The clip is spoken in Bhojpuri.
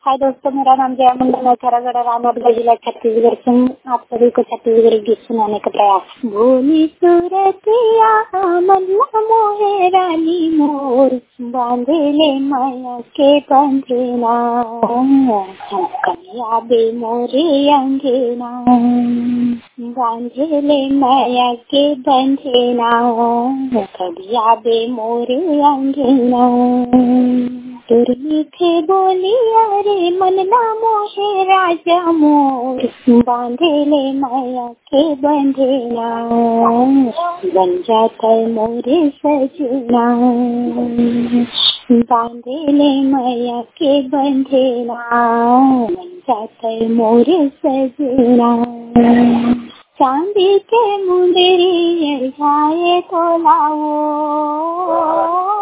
हाय दोस्तों, मेरा नाम जया मंडल है। खरागढ़ रामगढ़ जिला छत्तीसगढ़ से हूँ। आप सभी को छत्तीसगढ़ी गीत सुनाने का प्रयास। भोली सूरतिया मल्ला मोहे रानी मोर, बांधे ले माया के बंधेना, कन्या बे मोरे अंगेना, बांधे ले माया के बंधेना, कन्या बे मोरे अंगेना। मीठे बोलिया रे मन ना मोहे राजा मोर, बांधे ले माया के बंधेना, बन जाता मोरे सजना, बांधे ले माया के बंधेना, बन जाता मोरे सजना। चांदी के मुंदरी अरझाए तो लाओ,